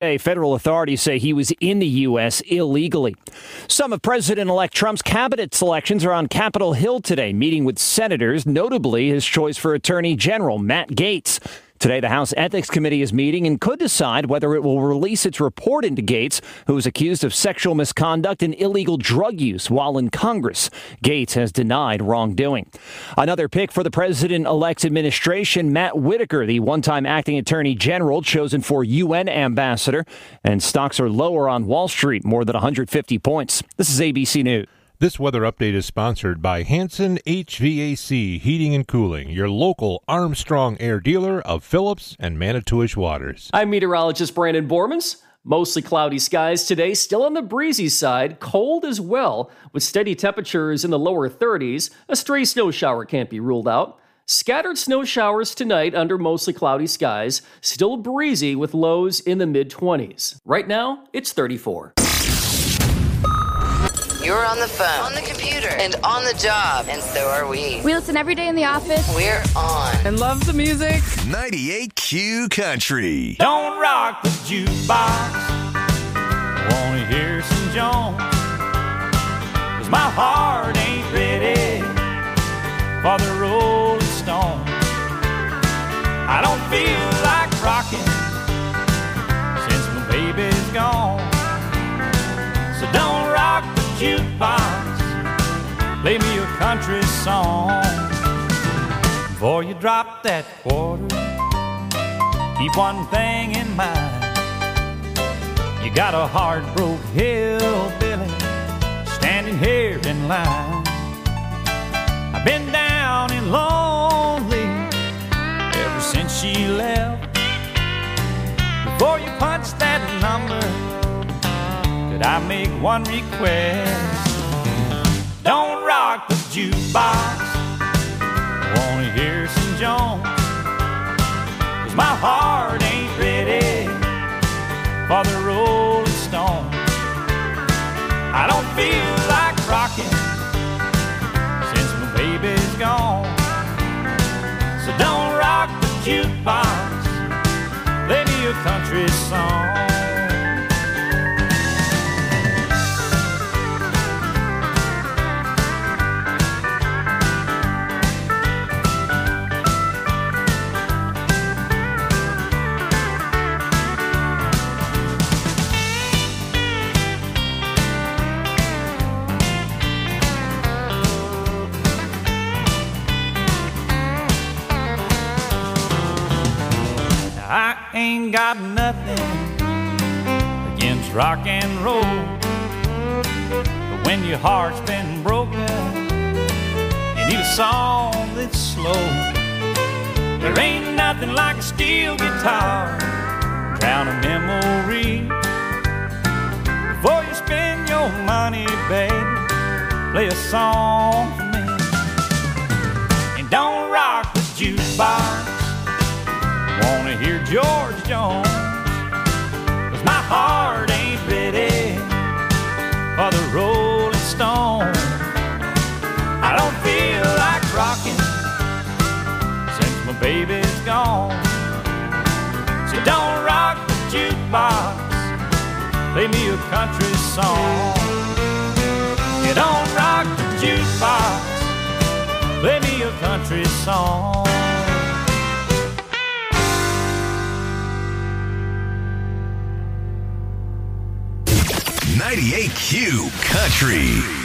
Federal authorities say he was in the U.S. illegally. Some of President-elect Trump's cabinet selections are on Capitol Hill today, meeting with senators, notably his choice for Attorney General Matt Gaetz. Today, the House Ethics Committee is meeting and could decide whether it will release its report into Gaetz, who is accused of sexual misconduct and illegal drug use while in Congress. Gaetz has denied wrongdoing. Another pick for the president-elect's administration, Matt Whitaker, the one-time acting attorney general chosen for UN ambassador, and stocks are lower on Wall Street, more than 150 points. This is ABC News. This weather update is sponsored by Hanson HVAC Heating and Cooling, your local Armstrong Air dealer of Phillips and Manitowish Waters. I'm meteorologist Brandon Bormans. Mostly cloudy skies today, still on the breezy side, cold as well, with steady temperatures in the lower 30s. A stray snow shower can't be ruled out. Scattered snow showers tonight under mostly cloudy skies, still breezy with lows in the mid-20s. Right now, it's 34. You're on the phone, on the computer, and on the job, and so are we. We listen every day in the office. We're on. And love the music. 98Q Country. Don't rock the jukebox. Wanna hear some Jones. 'Cause my heart ain't ready for the Rolling Stones. I don't feel like rocking since my baby's gone. So don't rock the jukebox, play me a country song. Before you drop that quarter, keep one thing in mind. You got a heart-broke hillbilly standing here in line. I've been down and lonely ever since she left. Before you punch that number, I make one request. Don't rock the jukebox, I wanna hear some Jones. 'Cause my heart ain't ready for the Rolling Stones. I don't feel like rocking since my baby's gone. So don't rock the jukebox, play me a country song. I ain't got nothing against rock and roll, but when your heart's been broken, you need a song that's slow. There ain't nothing like a steel guitar, drown a memory. Before you spend your money, baby, play a song for me. And don't rock the jukebox, wanna hear George Jones. 'Cause my heart ain't ready for the Rolling Stones. I don't feel like rocking since my baby's gone. So don't rock the jukebox, play me a country song. You don't rock the jukebox, play me a country song. 98Q Country.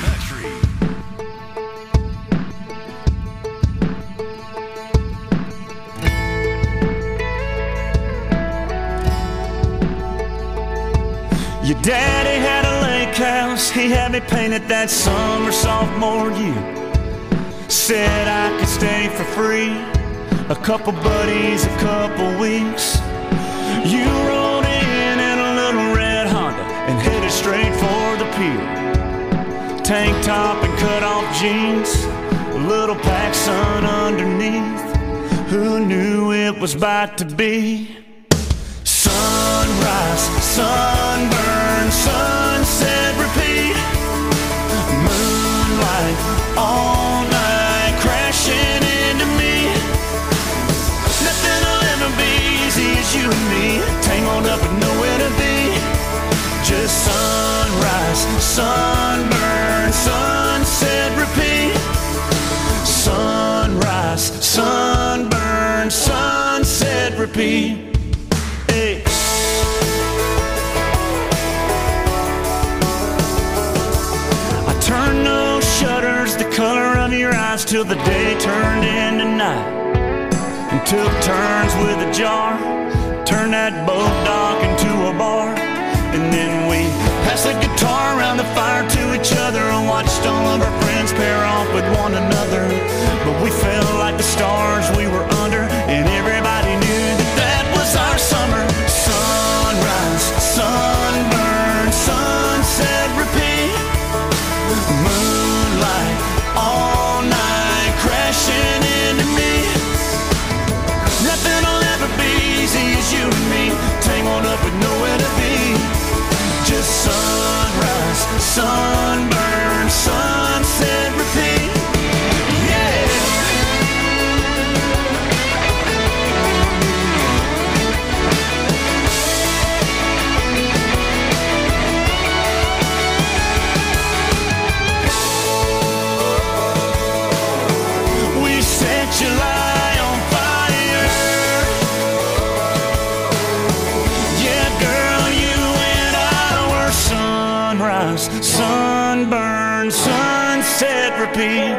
Your daddy had a lake house, he had me painted that summer sophomore year. Said I could stay for free, a couple buddies, a couple weeks. You rolled in a little red Honda and headed straight for the pier. Tank top and cut off jeans, a little PacSun underneath. Who knew it was about to be sunrise, sunburn, sunset, repeat. Moonlight all night crashing into me. Nothing will ever be easy as you and me, tangled up with nowhere to be. repeat. Hey. I turned those shutters the color of your eyes till the day turned into night, and took turns with a jar, turned that boat dock into a bar. And then we passed the guitar around the fire to each other and watched all of our friends pair off with one another. But we felt like the stars we were under, and everybody knew that that was our summer. Sunrise, sunburn, sunset, repeat. Moonlight, all night, crashing into me. Nothing will ever be easy as you and me, tangled up with nowhere to be. Just sunrise, sunburn, sunset, repeat. Yeah. We set July on fire. Yeah, girl, you and I were sunrise, sunburn, sunset, repeat.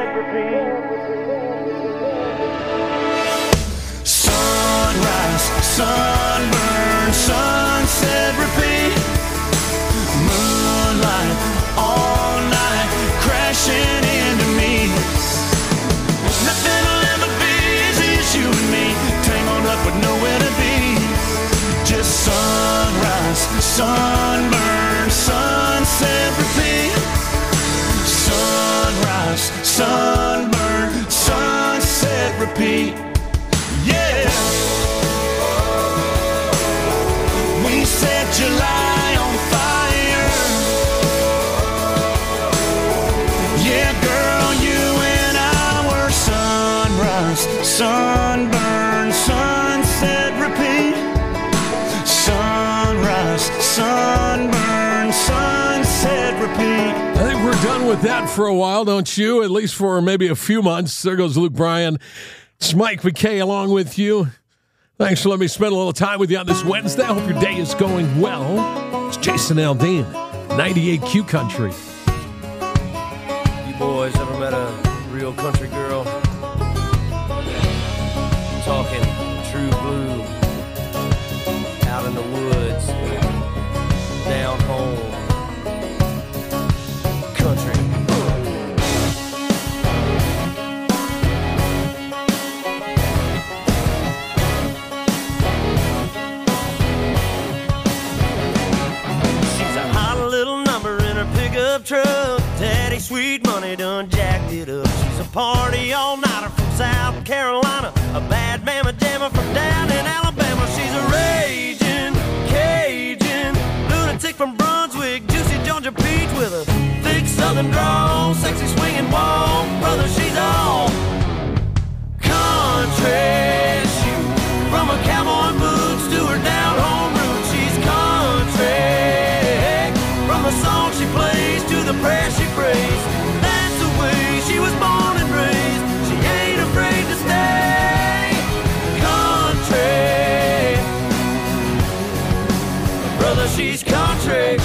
Sunrise, sunburn, sunset, repeat. Moonlight, all night, crashing into me. Nothing will ever be easy as you and me, tangled up with nowhere to be. Just sunrise, sunburn, sunset, repeat. Sunrise, sunburn, sunset, repeat. Yeah. We set July on fire. Yeah, girl, you and I were sunrise, sunburn, sunset, repeat. Sunrise, sunburn, sunset, repeat. I think we're done with that for a while, don't you? At least for maybe a few months. There goes Luke Bryan. It's Mike McKay along with you. Thanks for letting me spend a little time with you on this Wednesday. I hope your day is going well. It's Jason Aldean, 98 Q Country. You boys ever met a real country girl? Talking true blue, out in the woods, down home, country. She's a hot little number in her pickup truck. Daddy sweet money done jacked it up. She's a party all-nighter from South Carolina, a bad mama jammer from down in Alabama. She's a raging Cajun lunatic from Brunswick, juicy Georgia peach with a thick southern drawl, sexy swinging walk. Brother, she's all country. Shoot, from her cowboy boots to her down home roots, she's country. From the song she plays to the prayer she prays, that's the way she was born and raised. She ain't afraid to stay country. Brother, she's country.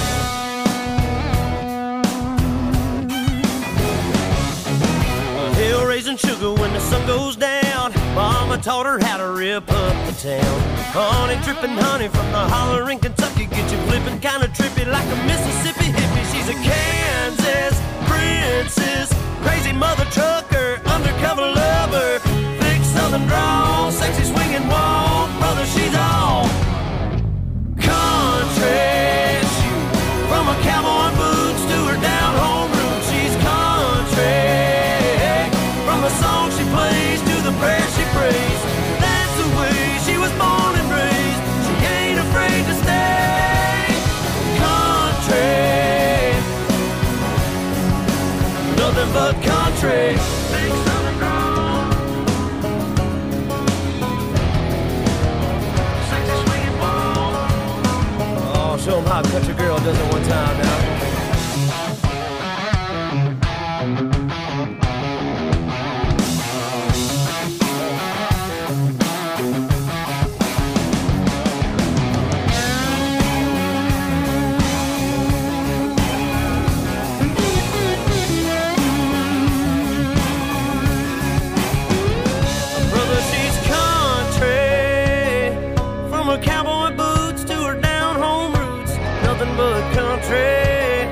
Hill raising sugar when the sun goes down. Mama taught her how to rip up the town. Honey dripping honey from the holler in Kentucky, get you flipping kinda trippy like a Mississippi hippie. She's a Kansas princess, crazy mother trucker, undercover lover, thick southern drawl, sexy swinging walk. Brother, she's all country. Shoot, from her cowboy boots to her down home roots, she's country. From the song she plays to the prayer she prays, that's the way she was born and raised. She ain't afraid to stay country. Nothing but country. Big southern drawl, sexy swinging ball. Oh, show 'em how a country girl does it one time now. nothing but country.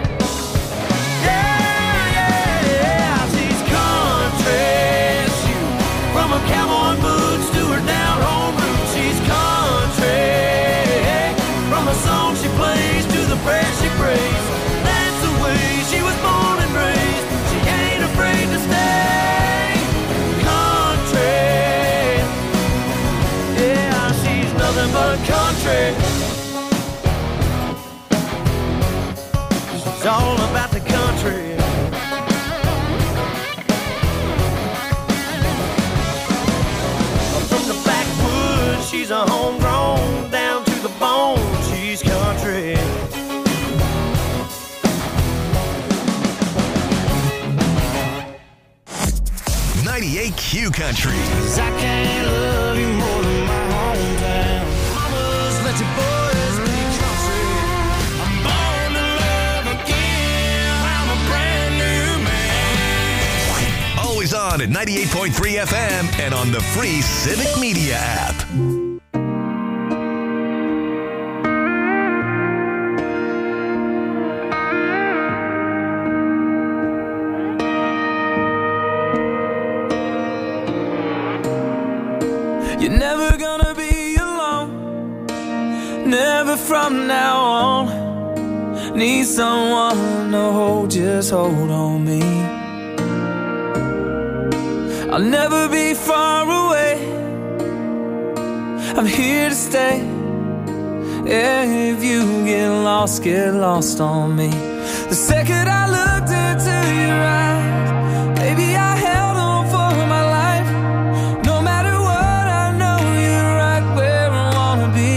Yeah, she's country. Shoot, from her cowboy boots to her down home roots, she's country. From the song she plays to the prayer she prays, that's the way she was born and raised. She ain't afraid to stay country. Yeah, she's nothing but country. She's all about the country. From the backwoods, she's a homegrown, down to the bone, she's country. 98 Q Country. 'Cause I can't love you more than my hometown. Mamas, let your boys be country. I'm born to love again. I'm a brand new man. Always on at 98.3 FM and on the free Civic Media app. You're never gonna be alone, never from now on. Need someone to hold, just hold on me. I'll never be far away, I'm here to stay. Yeah, if you get lost on me. The second I looked into your eyes, baby, I held on for my life. No matter what, I know you're right where I wanna be.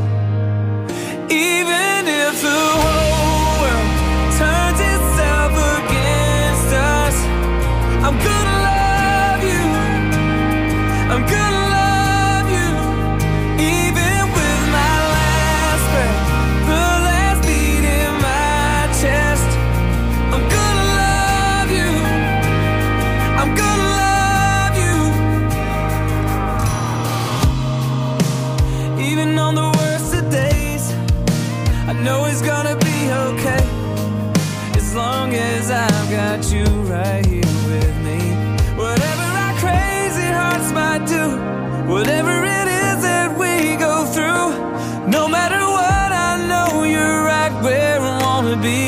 Even if the whole world turns itself against us, I'm gonna love you, I'm gonna love you. Even with my last breath, the last beat in my chest, I'm gonna love you, I'm gonna love you. Even on the worst of days, I know it's gonna be okay, as long as I've got you right here with me. Whatever our crazy hearts might do, whatever it is that we go through, no matter what, I know you're right where I wanna be.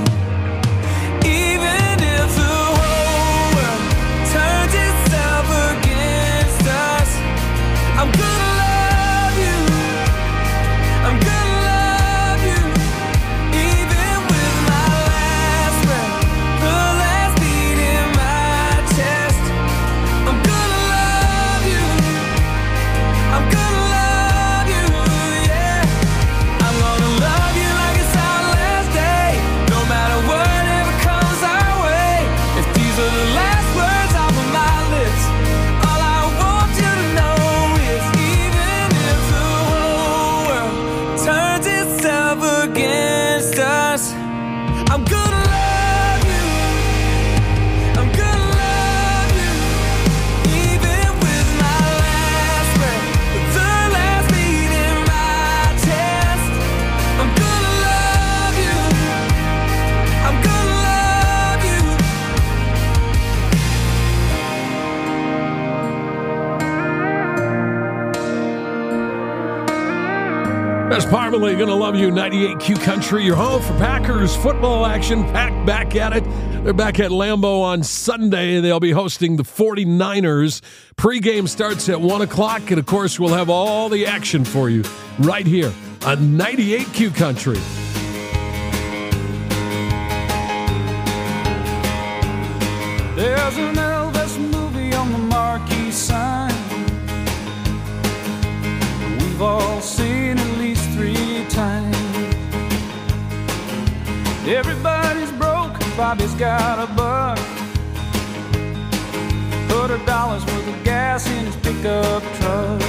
Even if the whole world turns itself against us, I'm gonna love you, I'm gonna love you. Even with my last breath, the last beat in my chest, I'm gonna love you, I'm gonna love you, yeah. I'm gonna love you like it's our last day, no matter whatever comes our way. If these are the last words off of my lips, all I want you to know is, even if the whole world turns itself against us, I'm gonna love you, I'm gonna love you. Even with my last breath, the last beat in my chest, I'm gonna love you, I'm gonna love you. That's Parmalee, Gonna Love You, 98 Q Country, your home for Packers football action. Packed back at it. They're back at Lambeau on Sunday. They'll be hosting the 49ers. Pre-game starts at 1 o'clock, and of course, we'll have all the action for you right here on 98 Q Country. There's an Elvis movie on the marquee sign. We've all seen at least 3 times. Everybody's broke, Bobby's got a buck. $100 worth of gas in his pickup truck.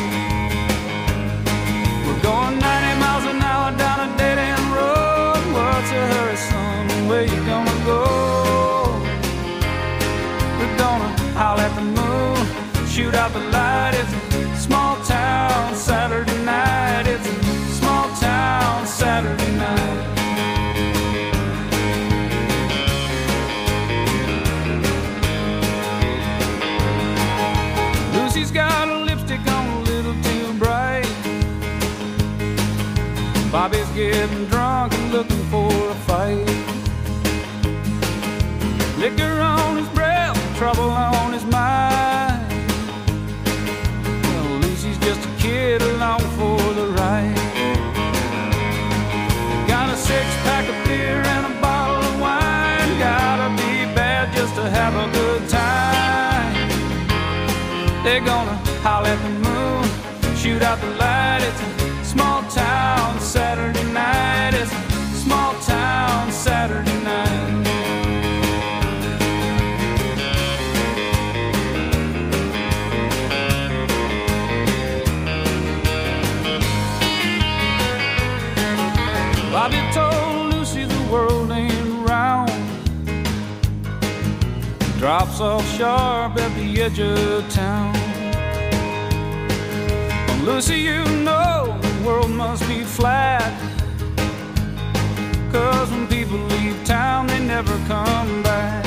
We're going 90 miles an hour down a dead-end road. What's a hurry, son? Where you gonna go? We're gonna howl at the moon, shoot out the light. It's a small town Saturday night. It's a small town Saturday night. getting drunk and looking for a fight. Liquor on his breath, trouble on his mind. Well, Lucy's just a kid along for the ride. Got a 6-pack of beer and a bottle of wine. Gotta be bad just to have a good time. They're gonna holler at the moon, shoot out the light. It's a small town Saturday night. It's a small town Saturday night. Bobby told Lucy the world ain't round. Drops off sharp at the edge of town. Well, Lucy, you know the world must be flat. 'Cause when people leave town, they never come back.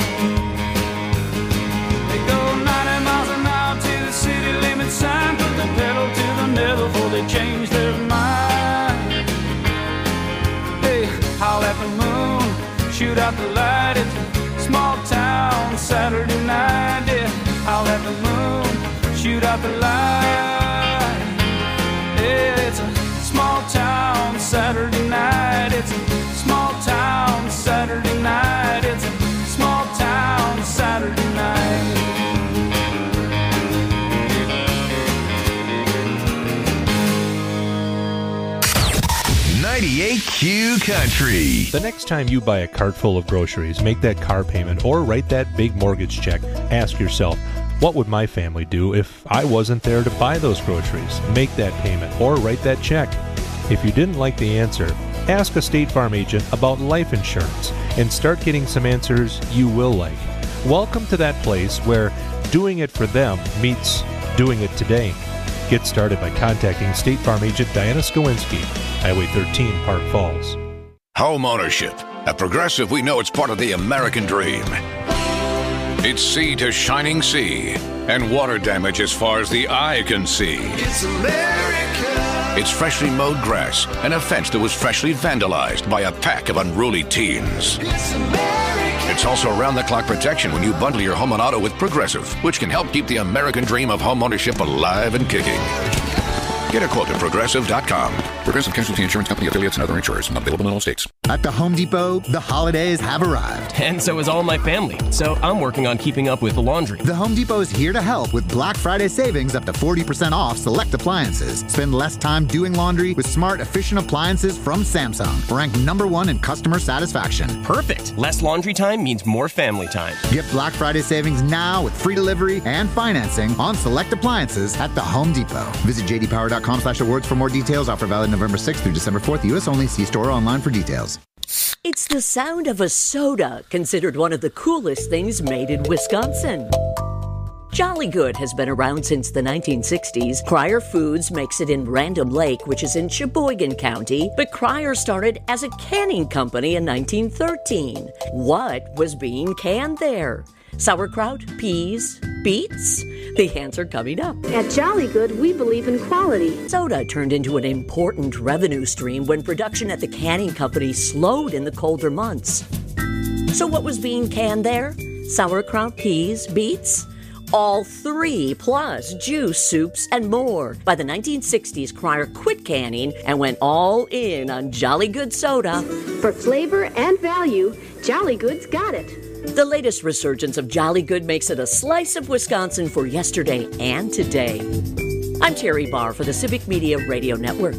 They go 90 miles an hour to the city limit sign. Put the pedal to the metal before they change their mind. Hey, howl at the moon, shoot out the light. It's a small town Saturday night. Yeah, howl at the moon, shoot out the light. Yeah, it's a small town Saturday night. It's a small town Saturday night. It's a small town Saturday night. 98Q Country. The next time you buy a cart full of groceries, make that car payment, or write that big mortgage check, ask yourself, what would my family do if I wasn't there to buy those groceries? Make that payment or write that check. If you didn't like the answer, ask a State Farm agent about life insurance and start getting some answers you will like. Welcome to that place where doing it for them meets doing it today. Get started by contacting State Farm agent Diana Skowinski, Highway 13, Park Falls. Home ownership. At Progressive, we know it's part of the American dream. It's sea to shining sea, and water damage as far as the eye can see. It's America. It's freshly mowed grass and a fence that was freshly vandalized by a pack of unruly teens. It's America. It's also round-the-clock protection when you bundle your home and auto with Progressive, which can help keep the American dream of home ownership alive and kicking. Get a quote at Progressive.com. Progressive Casualty Insurance Company, affiliates, and other insurers. Not available in all states. At the Home Depot, the holidays have arrived. And so is all my family. So I'm working on keeping up with the laundry. The Home Depot is here to help with Black Friday savings up to 40% off select appliances. Spend less time doing laundry with smart, efficient appliances from Samsung. Ranked #1 in customer satisfaction. Perfect. Less laundry time means more family time. Get Black Friday savings now with free delivery and financing on select appliances at the Home Depot. Visit jdpower.com/awards for more details. Offer valid November 6th through December 4th. U.S. only. See store or online for details. It's the sound of a soda, considered one of the coolest things made in Wisconsin. Jolly Good has been around since the 1960s. Cryer Foods makes it in Random Lake, which is in Sheboygan County, but Cryer started as a canning company in 1913. What was being canned there? Sauerkraut, peas, beets? The answer coming up. At Jolly Good, we believe in quality. Soda turned into an important revenue stream when production at the canning company slowed in the colder months. So what was being canned there? Sauerkraut, peas, beets? All three, plus juice, soups, and more. By the 1960s, Cryer quit canning and went all in on Jolly Good soda. For flavor and value, Jolly Good's got it. The latest resurgence of Jolly Good makes it a slice of Wisconsin for yesterday and today. I'm Terry Barr for the Civic Media Radio Network.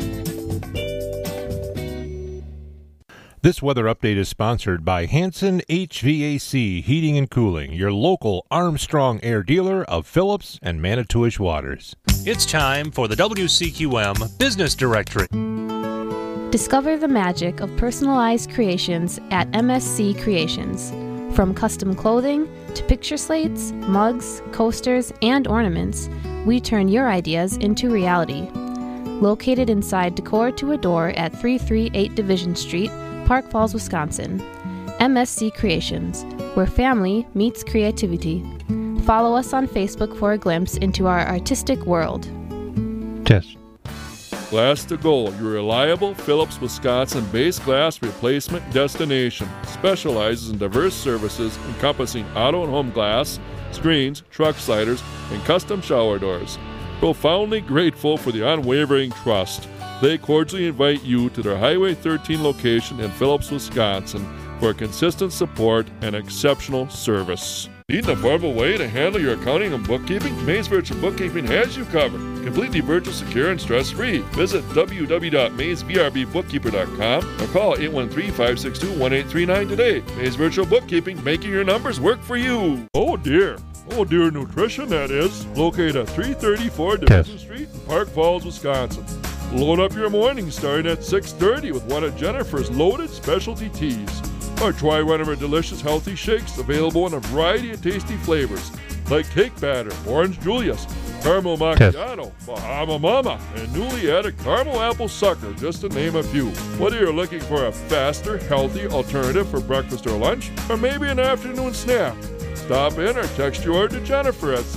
This weather update is sponsored by Hanson HVAC Heating and Cooling, your local Armstrong Air dealer of Phillips and Manitowish Waters. It's time for the WCQM Business Directory. Discover the magic of personalized creations at MSC Creations. From custom clothing to picture slates, mugs, coasters, and ornaments, we turn your ideas into reality. Located inside Decor to Adore at 338 Division Street, Park Falls, Wisconsin. MSC Creations, where family meets creativity. Follow us on Facebook for a glimpse into our artistic world. Test. Glass to Go, your reliable Phillips, Wisconsin-based glass replacement destination. Specializes in diverse services encompassing auto and home glass, screens, truck sliders, and custom shower doors. Profoundly grateful for the unwavering trust, they cordially invite you to their Highway 13 location in Phillips, Wisconsin for consistent support and exceptional service. Need an affordable way to handle your accounting and bookkeeping? Maze Virtual Bookkeeping has you covered. Completely virtual, secure, and stress-free. Visit www.mazevrbbookkeeper.com or call 813-562-1839 today. Maze Virtual Bookkeeping, making your numbers work for you. Oh dear Nutrition, that is. Located at 334 Division Street in Park Falls, Wisconsin. Load up your morning starting at 6:30 with one of Jennifer's loaded specialty teas. Or try one of our delicious healthy shakes available in a variety of tasty flavors like cake batter, orange Julius, caramel macchiato, Bahama Mama, and newly added caramel apple sucker, just to name a few. Whether you're looking for a faster, healthy alternative for breakfast or lunch, or maybe an afternoon snack, stop in or text your order to Jennifer at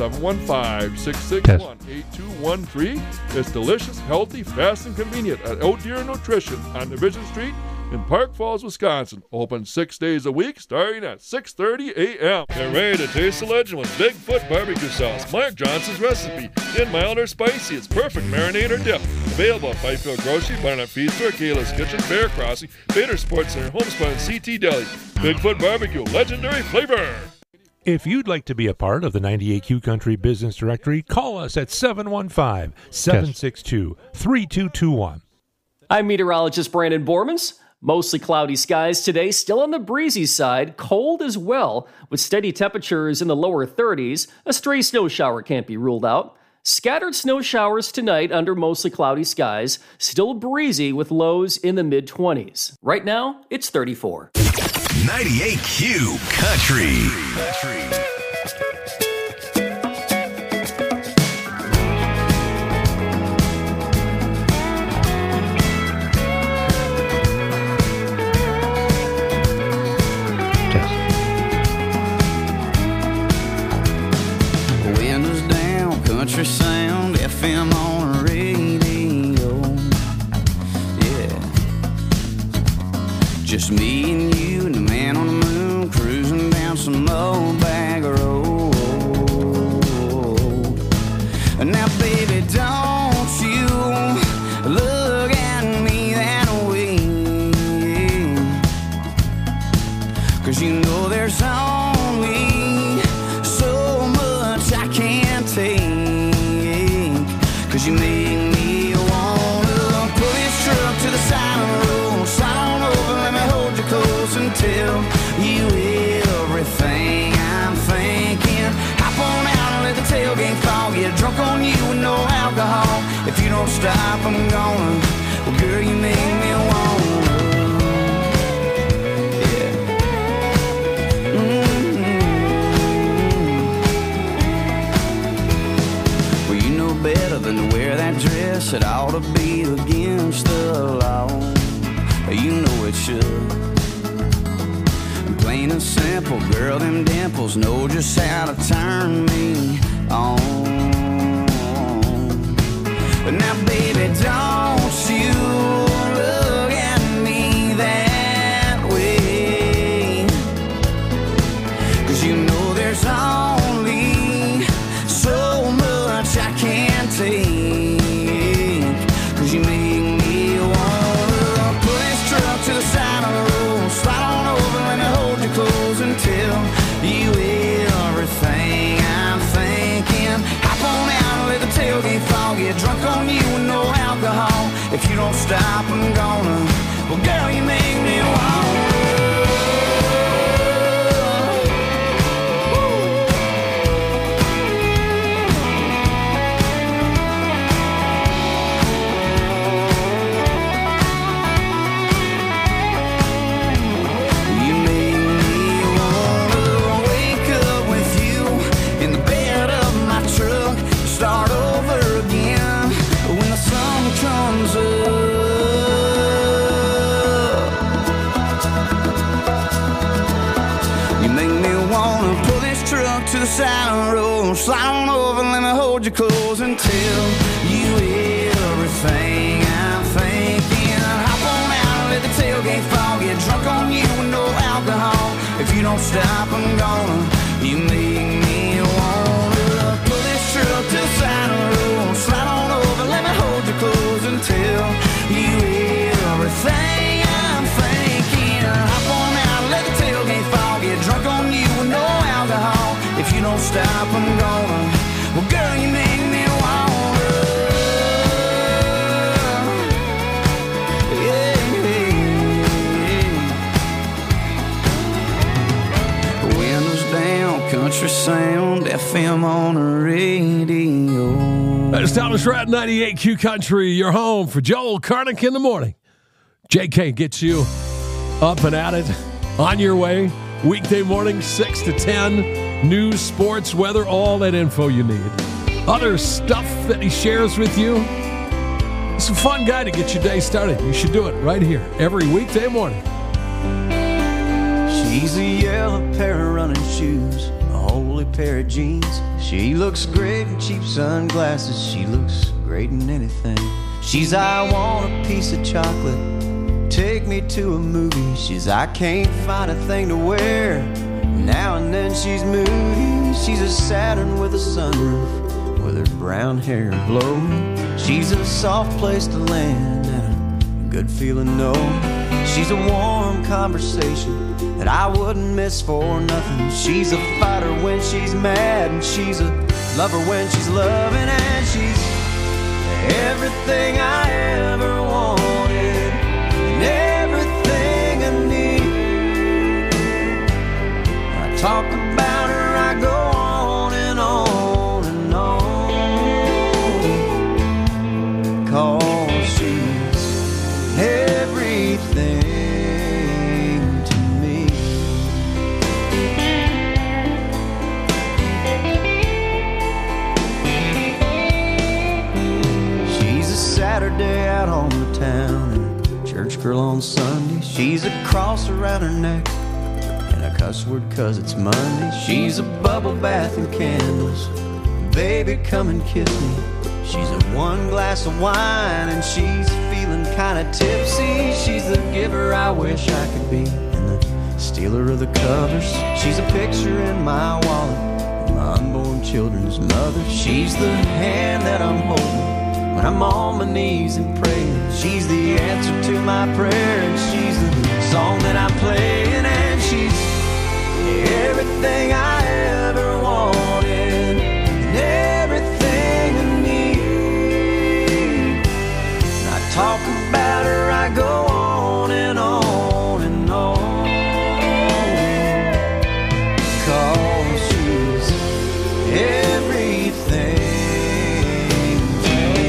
715-661-8213. It's delicious, healthy, fast, and convenient at Oh Dear Nutrition on Division Street in Park Falls, Wisconsin. Open 6 days a week, starting at 6:30 a.m. Get ready to taste the legend with Bigfoot barbecue sauce. Mark Johnson's recipe. In mild or spicy, it's perfect marinade or dip. Available at Fifield Grocery, Butternut Feed Store, Kayla's Kitchen, Bear Crossing, Bader Sports Center, Homespun, and CT Deli. Bigfoot barbecue, legendary flavor. If you'd like to be a part of the 98Q Country Business Directory, call us at 715-762-3221. I'm meteorologist Brandon Bormans. Mostly cloudy skies today, still on the breezy side, cold as well, with steady temperatures in the lower 30s. A stray snow shower can't be ruled out. Scattered snow showers tonight under mostly cloudy skies, still breezy with lows in the mid-20s. Right now, it's 34. 98Q Country. Country sound, FM on the radio. Yeah. Just me and you and the man on the moon cruising down some old bag road. Now, baby, don't you look at me that way. 'Cause you know there's only so much I can't take. 'Cause you make me wanna pull this truck to the side of the road, slide on over, let me hold you close and tell you everything I'm thinking. Hop on out and let the tailgate fall, get drunk on you with no alcohol. If you don't stop, I'm gonna. Well, girl, you make me wanna. Better than to wear that dress, it ought to be against the law. You know it should. Plain and simple, girl, them dimples know just how to turn me on. But now, baby, don't you look at me that way. 'Cause you know there's only so much I can't take. 'Cause you make me wanna pull this truck to the side of the road, slide on over, let me hold you close and tell you everything I'm thinking. Hop on out and let the tailgate fall, get drunk on you with no alcohol. If you don't stop, I'm gonna. Well, girl, you make me wanna. Start over again when the sun comes up. You make me wanna pull this truck to the side of the road, slide on over, let me hold you close and tell you everything get drunk on you with no alcohol. If you don't stop, I'm gonna. You make me wanna pull this truck to the side of the road. Slide on over, let me hold you close until you hear everything I'm thinking. Hop on out, let the tailgate fall. Get drunk on you with no alcohol. If you don't stop, I'm gonna. Well, girl, you make me wanna. Yeah. Windows down, country sound, FM on the radio. That's Thomas Rat 98 Q Country, your home for Joel Karnick in the morning. JK gets you up and at it, on your way. Weekday morning, 6 to 10. News, sports, weather, all that info you need. Other stuff that he shares with you. It's a fun guy to get your day started. You should do it right here, every weekday morning. She's a yellow pair of running shoes, a holy pair of jeans. She looks great in cheap sunglasses. She looks great in anything. She's, I want a piece of chocolate, take me to a movie. She's, I can't find a thing to wear. Now and then she's moody. She's a Saturn with a sunroof, with her brown hair blowing. She's a soft place to land and a good feeling, no. She's a warm conversation that I wouldn't miss for nothing. She's a fighter when she's mad, and she's a lover when she's loving, and she's everything I ever wanted and everything I need. I talk about her, I go on and on and on, 'cause she's everything to me. She's a Saturday out on the town and a church girl on Sunday. She's a cross around her neck and a cuss word 'cause it's Monday. She's a bubble bath and candles, baby come and kiss me. She's a one glass of wine and she's feeling kinda tipsy. She's the giver I wish I could be and the stealer of the covers. She's a picture in my wallet of my unborn children's mother. She's the hand that I'm holding when I'm on my knees and praying. She's the answer to my prayer, and she's the song that I'm playing, and she's everything I ever wanted and everything I need. I talk about her, I go on and on and on, 'cause she's everything to me.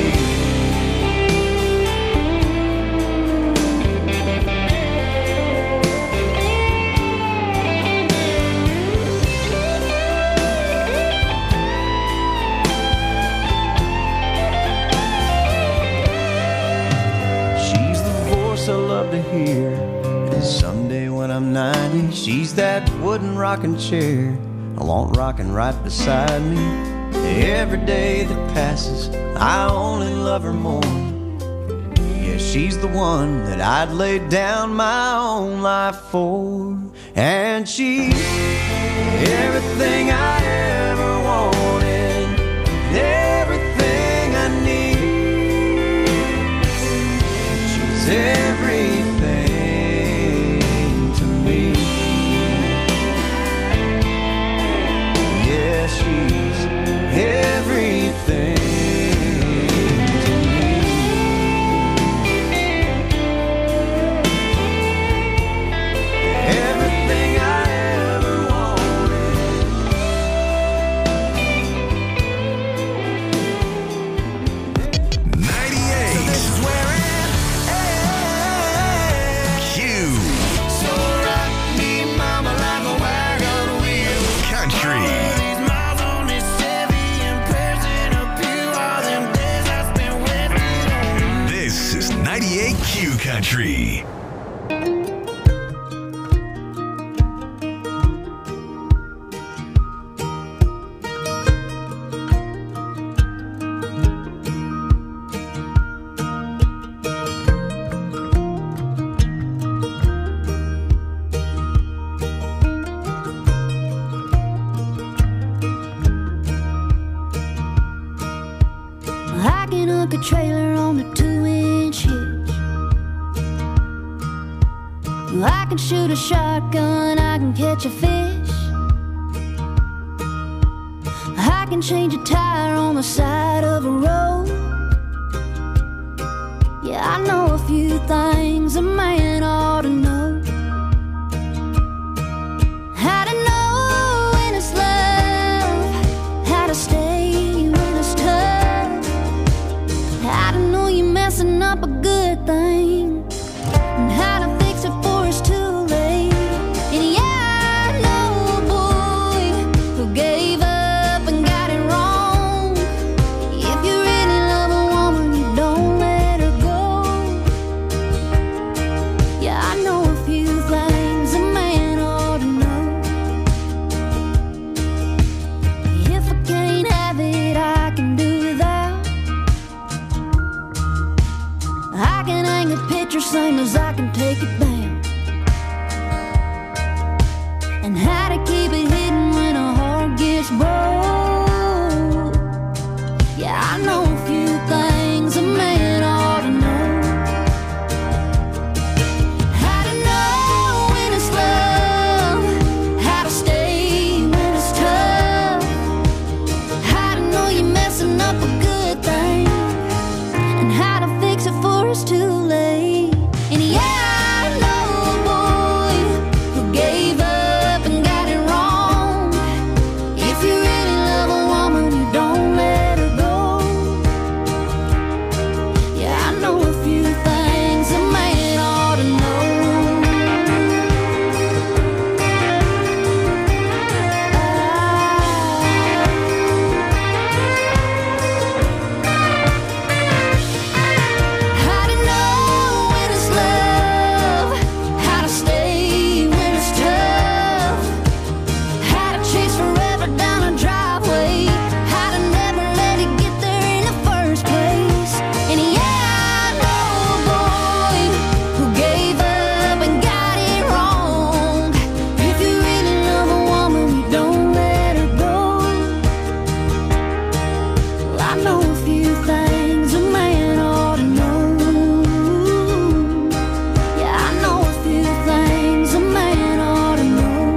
She's the voice I love to hear, and someday when I'm 90, she's that wooden rocking chair I want rocking right beside me. Every day that passes, I only love her more. Yeah, she's the one that I'd lay down my own life for, and she's everything I ever wanted, everything I need. She's everything to me. Yeah, she's everything to me. Everything I ever wanted. 98. So this is where Q. So rock me, mama, like a wagon wheel. Country. These miles on this Chevy and prayers in a pew. All them days I spent waiting on. This is 98 Q Country. trailer on a 2-inch hitch. I can shoot a shotgun, I can catch a fish. I can change a tire on the side of a road. Yeah, I know a few things a man ought to know. How to know when it's love, how to stay when it's tough, how to know you're messing up a good thing, and how to fix it before it's too late. And yeah, I know a boy who gave up and got it wrong. If you really love a woman, you don't let her go. Yeah, I know a few things a man ought to know. If I can't have it, I can do without. I can hang a picture same as I can take it down. And how to keep it hidden when a heart gets broke. Yeah, I know a few things a man ought to know. How to know when it's love, how to stay when it's tough, how to know you're messing up a good thing, and how to fix it before it's too late. And yeah, I know a boy who gave up and got it wrong. If you really love a woman, you don't let her go. Yeah, I know a few things a man ought to know. How to know when it's love, how to stay when it's tough, how to chase forever down a driveway, how to never let it get there in the first place. And yeah, I know a boy who gave up and got it wrong. If you really love a woman, you don't let her go. Well, I know a few things a man ought to know. Yeah, I know a few things a man ought to know.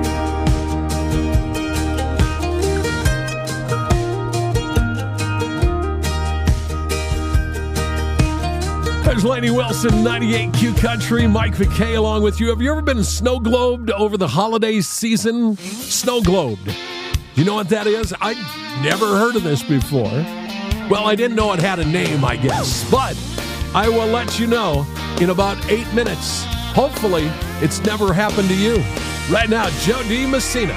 There's Lainey Wilson, 98 Q Country. Mike McKay along with you. Have you ever been snow globed over the holiday season? Snow globed. You know what that is? I'd never heard of this before. Well, I didn't know it had a name, I guess. But I will let you know in about 8 minutes. Hopefully, it's never happened to you. Right now, Joe D. Messina.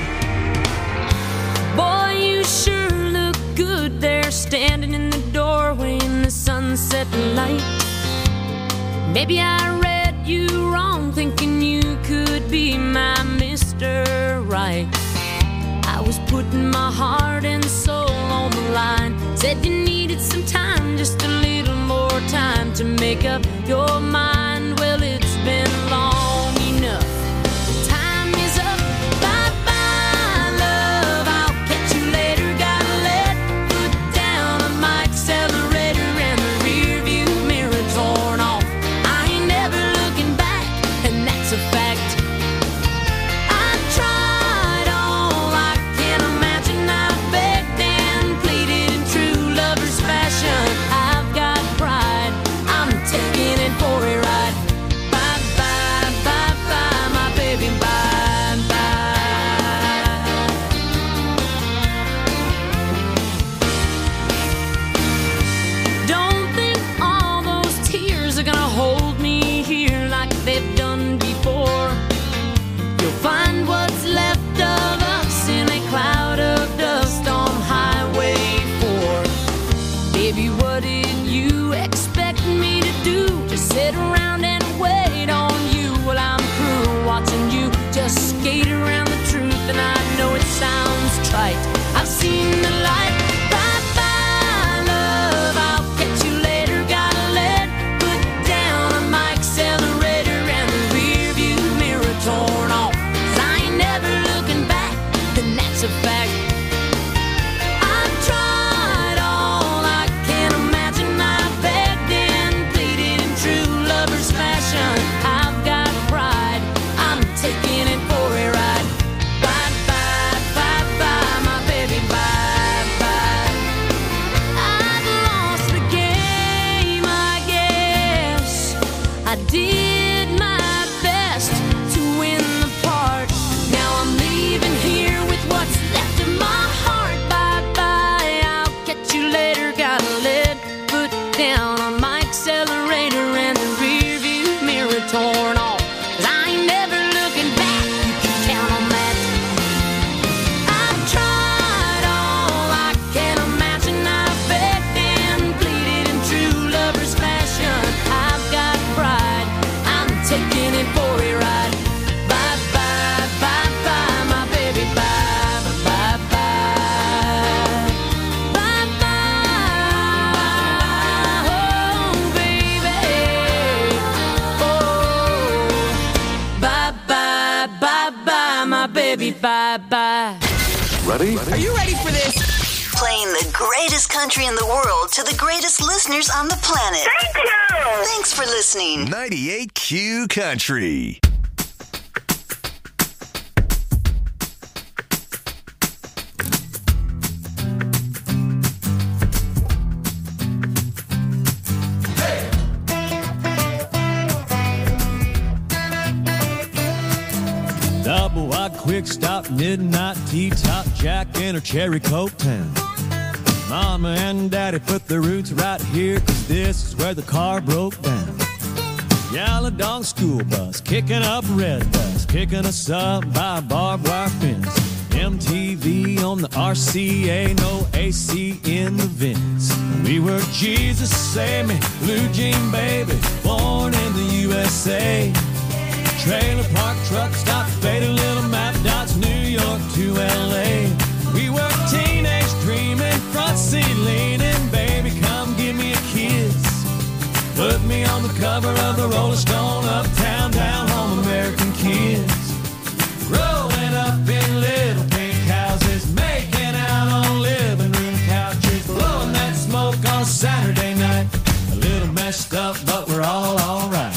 Boy, you sure look good there, standing in the doorway in the sunset light. Maybe I read you wrong, thinking you could be my Mr. Right. I was putting my heart and soul on the line. Said you needed some time, just a little more time to make up your mind. Well, it's been long enough. Time is up. Bye-bye, love. I'll catch you later. Gotta let foot down on my accelerator and the rear view mirror torn off. I ain't never looking back, and that's a fact. I tried all I can imagine. I've begged and pleaded in true lover's fashion. I've got pride. I'm taking it for it right. say bye-bye. Ready? Are you ready for this? Playing the greatest country in the world to the greatest listeners on the planet. Thank you! Thanks for listening. 98Q Country. Double wide quick stop, midnight T-top Jack in her cherry coke town. Mama and Daddy put their roots right here, 'cause this is where the car broke down. Yellow dog school bus, kicking up red dust, picking us up by a barbed wire fence. MTV on the RCA, no AC in the vents. We were Jesus Save Me, Blue Jean Baby, born in the USA. Trailer park truck stop, faded little map dots, New York to LA. We were teenage dreaming, front seat leaning, baby come give me a kiss. Put me on the cover of the Rolling Stone, uptown, down home, American kids. Growing up in little pink houses, making out on living room couches, blowing that smoke on Saturday night. A little messed up, but we're all alright.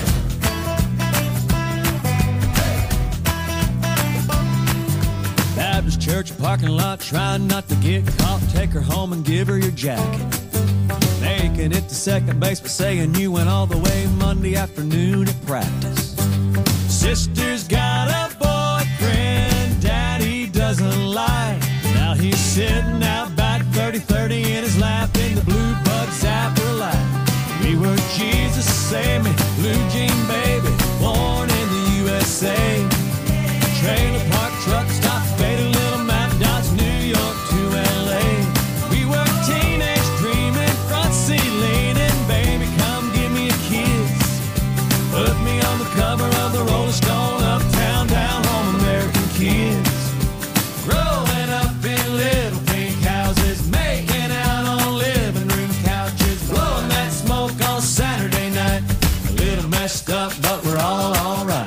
Baptist church parking lot, trying not to get caught. Take her home and give her your jacket. Making it to second base, but saying you went all the way Monday afternoon at practice. Sister's got a boyfriend Daddy doesn't like. Now he's sitting out back 30-30 in his lap in the blue bug zapper light. We were Jesus Save Me, Blue Jean Baby, born in the USA. Trailer park truck stop, faded little map dots, New York to LA. We were teenage dreaming, front seat leaning, baby come give me a kiss. Put me on the cover of the Rolling Stone, uptown, down home, American kids. Growing up in little pink houses, making out on living room couches, blowing that smoke on Saturday night. A little messed up, but we're all alright.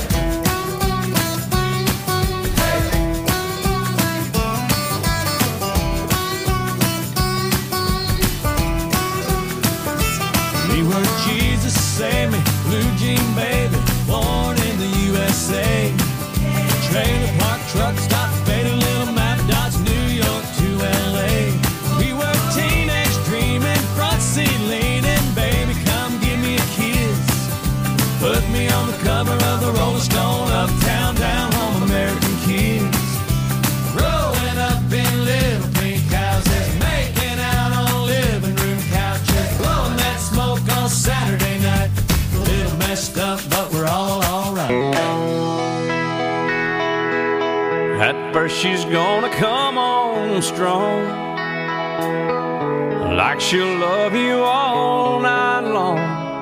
We were Jesus Save Me, Blue Jean Baby, born in the USA. Trailer park truck stop, faded little map dots, New York to LA. We were teenage dreaming, front seat leaning, baby come give me a kiss. Put me on the cover of the Rolling Stone, uptown, down home, American kids. Growing up in little pink houses, making out on living room couches, blowing that smoke on Saturday night. A little messed up, but we're all alright. At first she's gonna come on strong, like she'll love you all night long,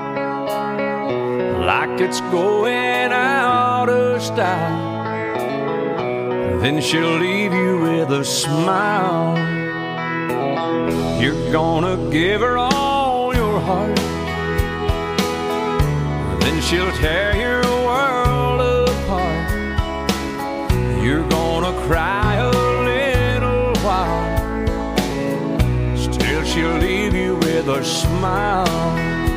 like it's going out of style. Then she'll leave you with a smile. You're gonna give her all your heart, then she'll tear your world apart. You're gonna cry a little while, still she'll leave you with a smile.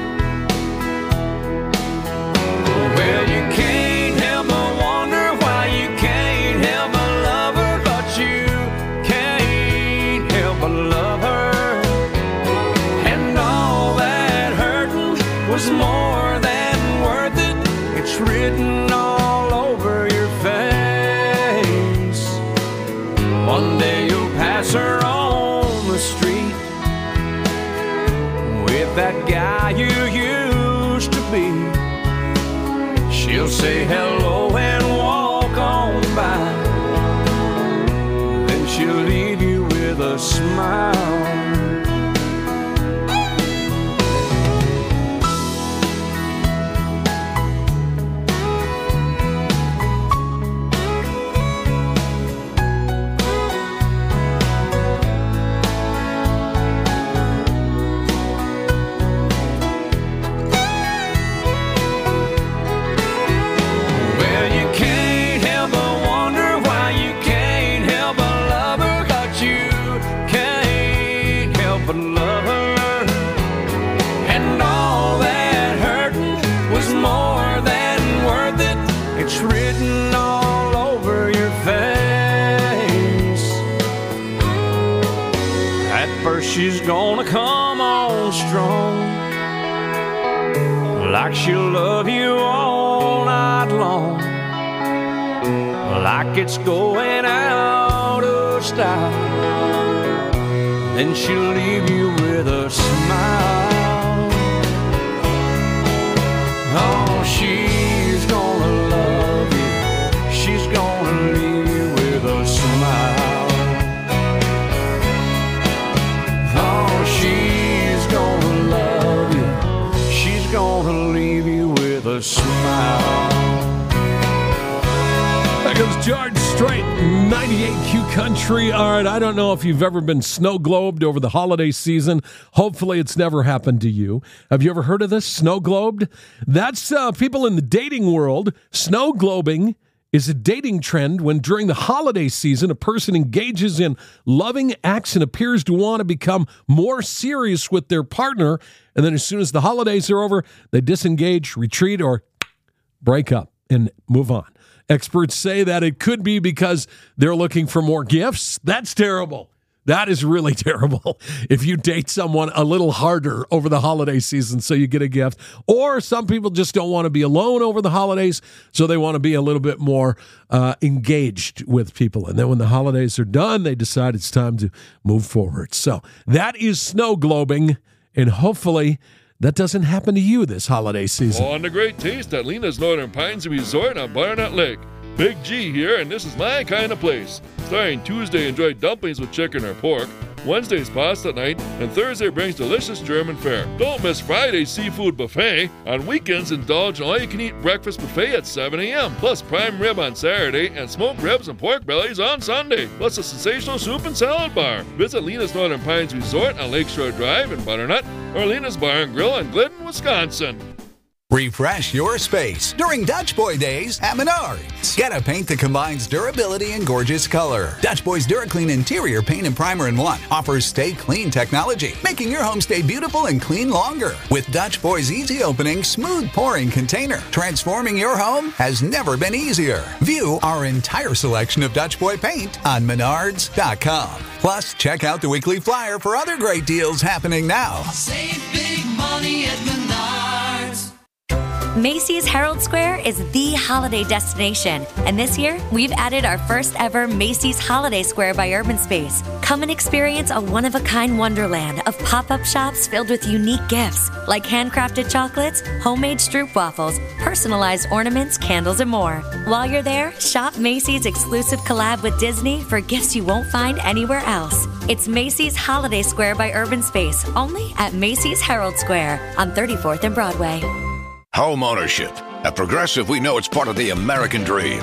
Well, you can't help but wonder why you can't help but love her, but you can't help but love her. And all that hurting was more than worth it. It's written all over your face. One day you'll pass her on the street with that guy you used to be. She'll say hello and walk on by, then she'll leave you with a smile. Well, It's written all over your face. At first she's gonna come on strong, like she'll love you all night long, like it's going out of style. Then she'll leave you with a smile. Oh, she's gonna love you. She's gonna leave you with a smile. Oh, she's gonna love you. She's gonna leave you with a smile. That goes George Strait, 98Q Country. All right, I don't know if you've ever been snow globed over the holiday season. Hopefully it's never happened to you. Have you ever heard of this, snow globed? That's people in the dating world. Snow globing is a dating trend when during the holiday season a person engages in loving acts and appears to want to become more serious with their partner, and then as soon as the holidays are over, they disengage, retreat, or break up and move on. Experts say that it could be because they're looking for more gifts. That's terrible. That is really terrible. If you date someone a little harder over the holiday season so you get a gift, or some people just don't want to be alone over the holidays, so they want to be a little bit more engaged with people. And then when the holidays are done, they decide it's time to move forward. So that is snow globing, and hopefully that doesn't happen to you this holiday season. On the great taste at Lena's Northern Pines Resort on Butternut Lake. Big G here, and this is my kind of place. Starting Tuesday, enjoy dumplings with chicken or pork. Wednesday's pasta night, and Thursday brings delicious German fare. Don't miss Friday's seafood buffet. On weekends, indulge in all-you-can-eat breakfast buffet at 7 a.m., plus prime rib on Saturday and smoked ribs and pork bellies on Sunday, plus a sensational soup and salad bar. Visit Lena's Northern Pines Resort on Lakeshore Drive in Butternut, or Lena's Bar and Grill in Glidden, Wisconsin. Refresh your space during Dutch Boy Days at Menards. Get a paint that combines durability and gorgeous color. Dutch Boy's DuraClean Interior Paint and Primer in One offers Stay Clean technology, making your home stay beautiful and clean longer. With Dutch Boy's easy opening, smooth pouring container, transforming your home has never been easier. View our entire selection of Dutch Boy paint on Menards.com. Plus, check out the weekly flyer for other great deals happening now. Save big money at Menards. Macy's Herald Square is the holiday destination, and this year we've added our first ever Macy's Holiday Square by Urban Space. Come and experience a one-of-a-kind wonderland of pop-up shops filled with unique gifts like handcrafted chocolates, homemade stroopwafels, personalized ornaments, candles, and more. While you're there, shop Macy's exclusive collab with Disney for gifts you won't find anywhere else. It's Macy's Holiday Square by Urban Space, only at Macy's Herald Square on 34th and Broadway. Home ownership. At Progressive, we know it's part of the American dream.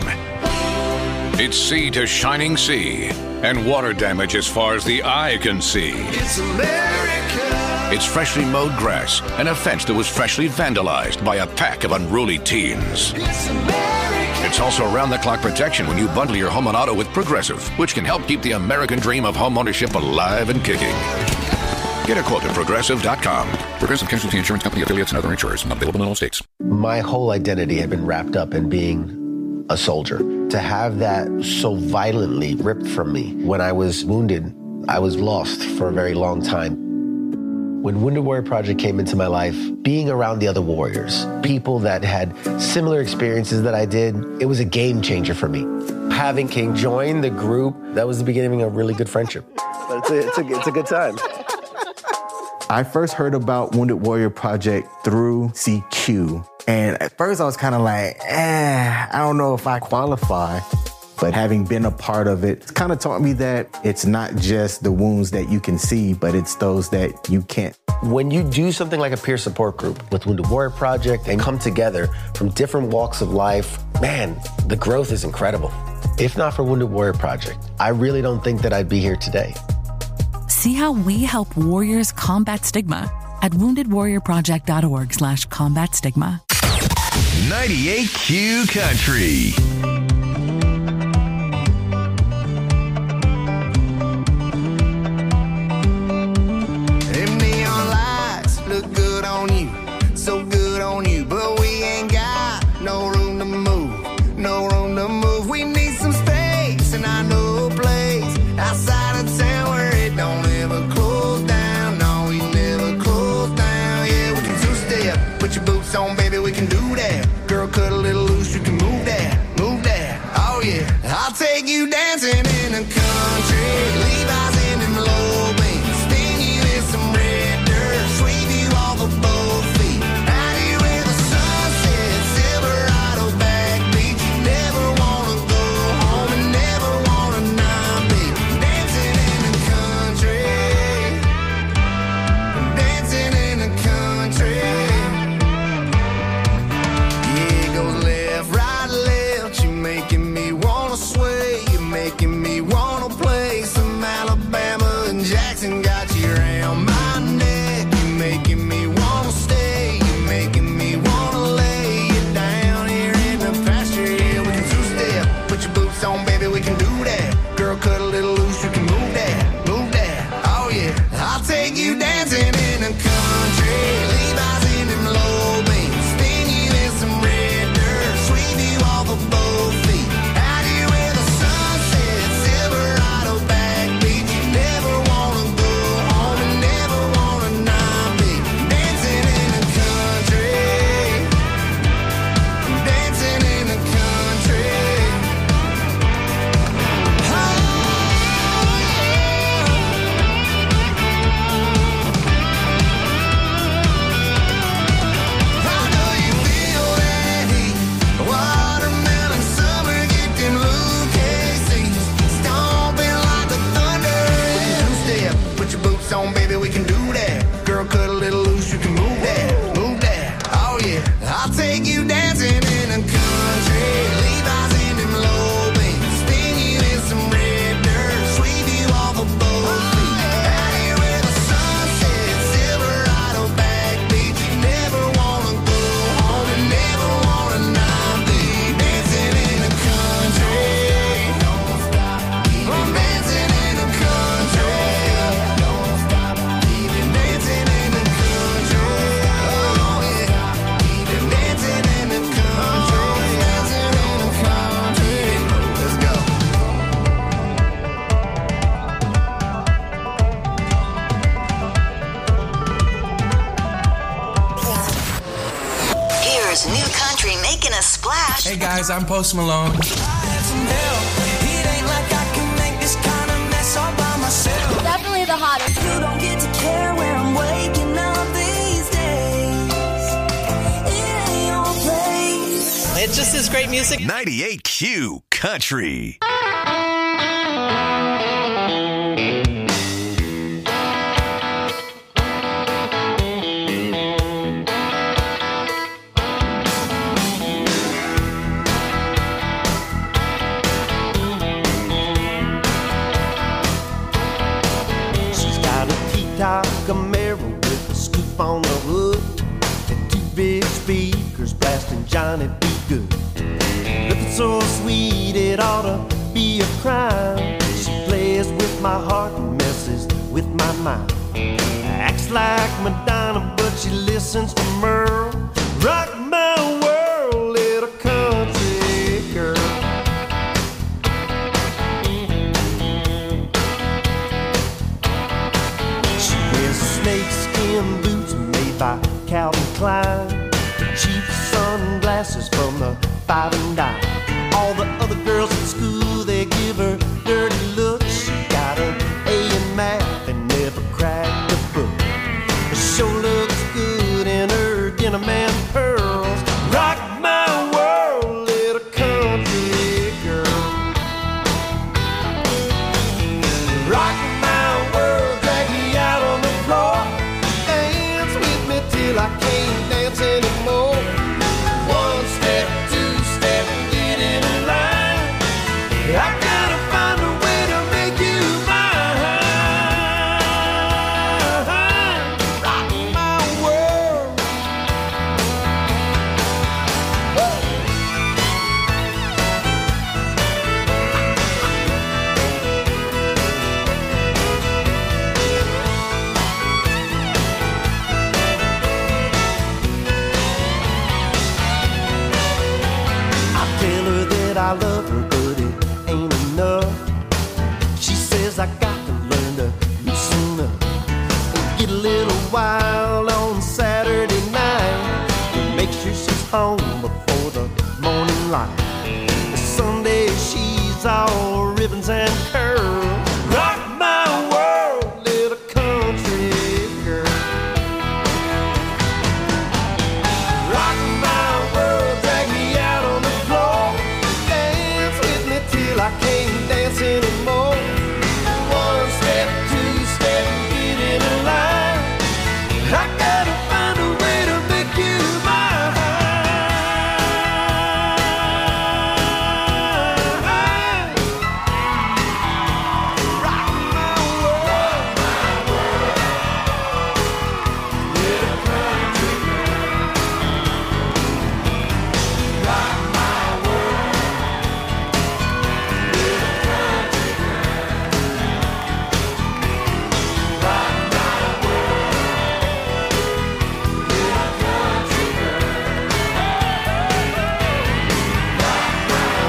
It's sea to shining sea, and water damage as far as the eye can see. It's America. It's freshly mowed grass and a fence that was freshly vandalized by a pack of unruly teens. It's America. It's also round-the-clock protection when you bundle your home and auto with Progressive, which can help keep the American dream of home ownership alive and kicking. Get a quote at Progressive.com. Progressive Casualty Insurance Company, affiliates, and other insurers. Not available in all states. My whole identity had been wrapped up in being a soldier. To have that so violently ripped from me when I was wounded, I was lost for a very long time. When Wounded Warrior Project came into my life, being around the other warriors, people that had similar experiences that I did, it was a game changer for me. Having King join the group, that was the beginning of a really good friendship. But it's a good time. I first heard about Wounded Warrior Project through CQ. And at first I was kind of like, I don't know if I qualify. But having been a part of it, it's kind of taught me that it's not just the wounds that you can see, but it's those that you can't. When you do something like a peer support group with Wounded Warrior Project and come together from different walks of life, man, the growth is incredible. If not for Wounded Warrior Project, I really don't think that I'd be here today. See how we help warriors combat stigma at woundedwarriorproject.org/combat stigma. 98Q Country. Them neon lights look good on you, so good on you, but we ain't got no room to move. no room to move. We need some space, and I know a place outside of town where it don't ever close down. No, we never close down. Yeah, we can two-step, put your boots on, baby, we can do that. Girl, cut a little loose, you can move that, oh yeah. I'll take you dancing in the country, Levi's in them low beams, spin you in some red dirt, sweep you off of both feet, out here where the sun sets, Silverado back beach. You never wanna go home and never wanna not be dancing in the country, dancing in the country. Yeah, it goes left, right, left. You making me wanna sway. You're making me wanna play some Alabama and Jackson. Got you around my neck. You're making me wanna stay. You're making me wanna lay you down here in the pasture. Yeah, we can two-step. Put your boots on, baby, we can do that. Girl, cut a little loose, you can move that, oh yeah. I'll take you dancing in the country, Levi's in them low beams, spin you in some red dirt, sweep you off of both feet, out here where the sun sets, Silverado back beach. You never wanna go home and never wanna not be dancing in the country, dancing in the country. I know you feel that heat, watermelon summer, get them Lucas, stomping like the thunder. We can two-step, put your boots on, baby, we can do that. Girl, cut a little loose, you can move that, oh yeah. I'll take you dancing in the country, Levi's in them low beams, spin you in some red dirt, sweep you off of both feet, out here where the sun sets, Silverado back beach. You never wanna go home and never wanna not be dancing in the country. Don't stop, keep dancing in the country. Don't stop, keep dancing in the country. Oh yeah, keep dancing in the country, dancing in the country. Let's go. Here's new country making a splash. Hey guys, I'm Post Malone. Definitely the hottest. You don't get to care where I'm waking up these days. It ain't your place. It's just this great music. 98Q Country. She's got a T-top Camaro with a scoop on the hood and two big speakers blasting Johnny B. Good. Looking so sweet it ought to be a crime. She plays with my heart and messes with my mind. Acts like Madonna, but she listens to Merle. Rock my world, little country girl. She wears snakeskin boots made by Calvin Klein, cheap sunglasses from the 5 and dime. All the other girls at school, they give her dirty looks. She got an A in math and never cracked a book. Her show looks good in her denim and pearls. Rock my world, little country girl. Rock my world, drag me out on the floor. Dance with me till I can't dance I love her, but it ain't enough. She says I got to learn to loosen up and get a little wild on Saturday night. Make sure she's home before the morning light. Sunday she's all ribbons and curls. Rock my world, little country girl. Rock my world, drag me out on the floor. Dance with me till I can't dance anymore. One step, two step, get in a line. I gotta find a way to make you mine. Rock my world, little country girl. Rock my world, little country girl. Rock my world, little country girl. Rock my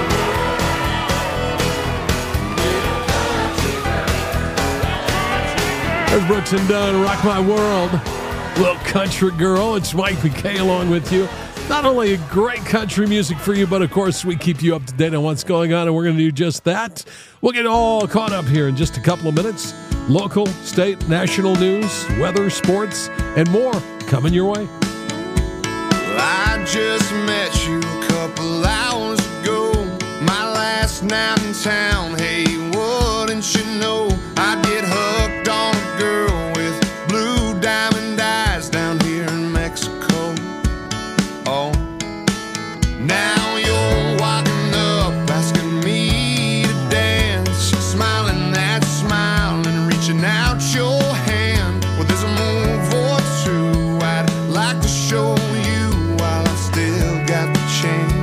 world, little country girl. There's Brooks and Dunn, Rock My World, Little Country Girl. It's Mike McKay along with you. Not only great country music for you, but of course we keep you up to date on what's going on, and we're going to do just that. We'll get all caught up here in just a couple of minutes. Local, state, national news, weather, sports, and more coming your way. Well, I just met you a couple hours ago. My last night in town. Hey, wouldn't you know I get hooked on a girl with blue diamond eyes down here in Mexico. Oh, now you're walking up asking me to dance, smiling that smile and reaching out your hand. Well, there's a move or two I'd like to show you while I still got the chance.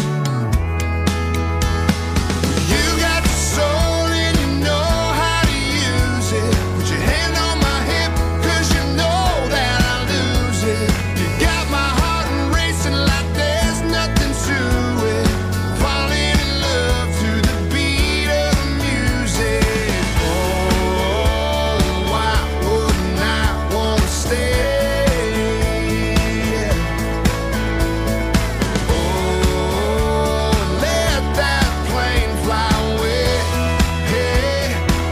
You got the soul and you know how to use it. Put your hand on my hip, 'cause you know that I lose it. You got my heart racing like there's nothing to it. Falling in love to the beat of the music. Oh, why wouldn't I wanna stay? Oh, let that plane fly away. Hey,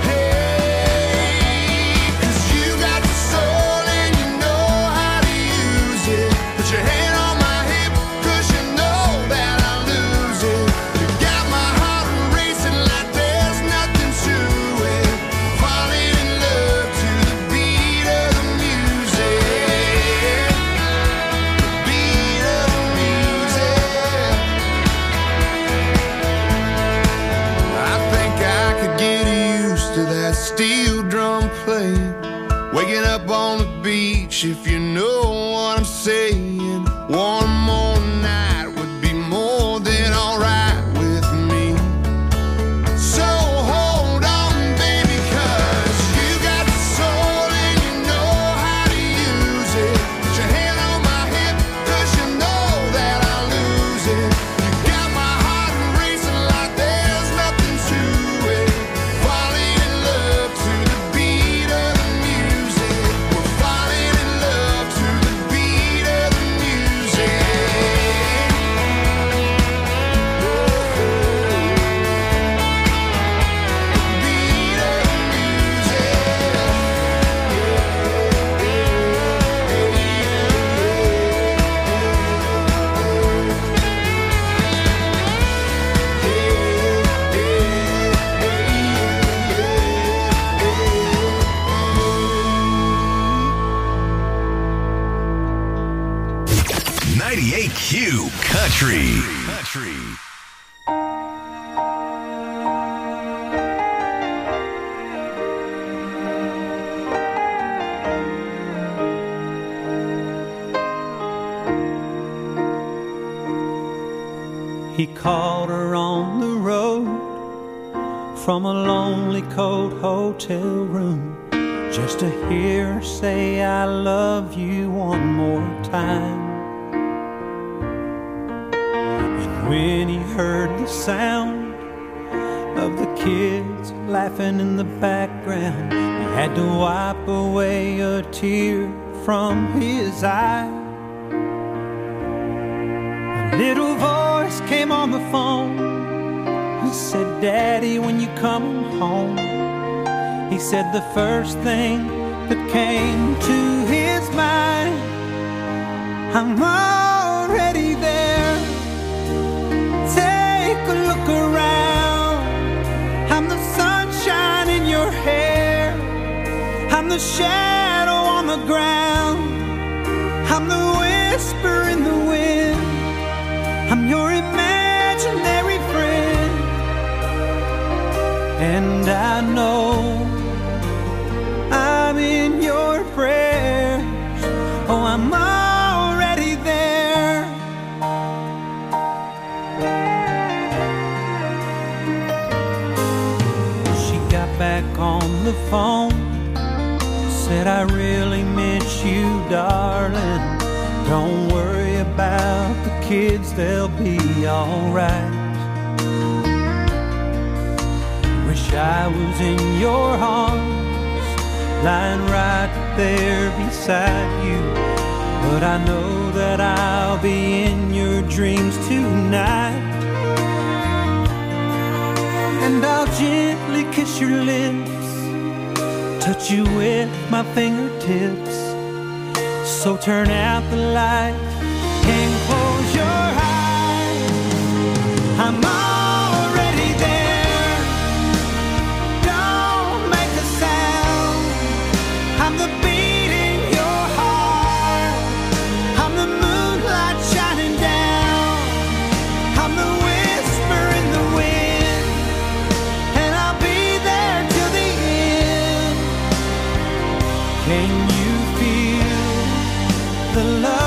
hey, 'cause you got the soul and you know how to use it. Put your hand on my hip, 'cause you know that I lose it. You got my heart racing like there's nothing to it. Falling in love to the beat of the music. The beat of the music. I think I could get used to that steel drum playing. Waking up on the beach, if you know what I'm saying. One more night would be more than alright with me. So hold on, baby, 'cause you got the soul and you know how to use it. Put your hand on my hip, 'cause you know that I lose it. You got my heart racing like there's nothing to it. Falling in love to the beat of the music. We're falling in love to the beat of the music. Beat of the music. 98Q Country. He called her on the road from a lonely, cold hotel room just to hear her say, I love you one more time. And when he heard the sound of the kids laughing in the background, he had to wipe away a tear from his eye. A little voice came on the phone and said, "Daddy, when you come home," he said the first thing that came to his mind, "I'm already there. Take a look around. I'm the sunshine in your hair. I'm the shadow on the ground. I'm the whisper in the wind. I'm your imaginary friend. And I know I'm in your prayers. Oh, I'm already there." She got back on the phone, said, "I really miss you, darling. Don't worry about the kids, they'll be alright. Wish I was in your arms, lying right there beside you. But I know that I'll be in your dreams tonight. And I'll gently kiss your lips, touch you with my fingertips. So turn out the light and close your eyes. I'm already there. Don't make a sound. I'm the beat in your heart. I'm the moonlight shining down. I'm the whisper in the wind. And I'll be there till the end. Can you feel the love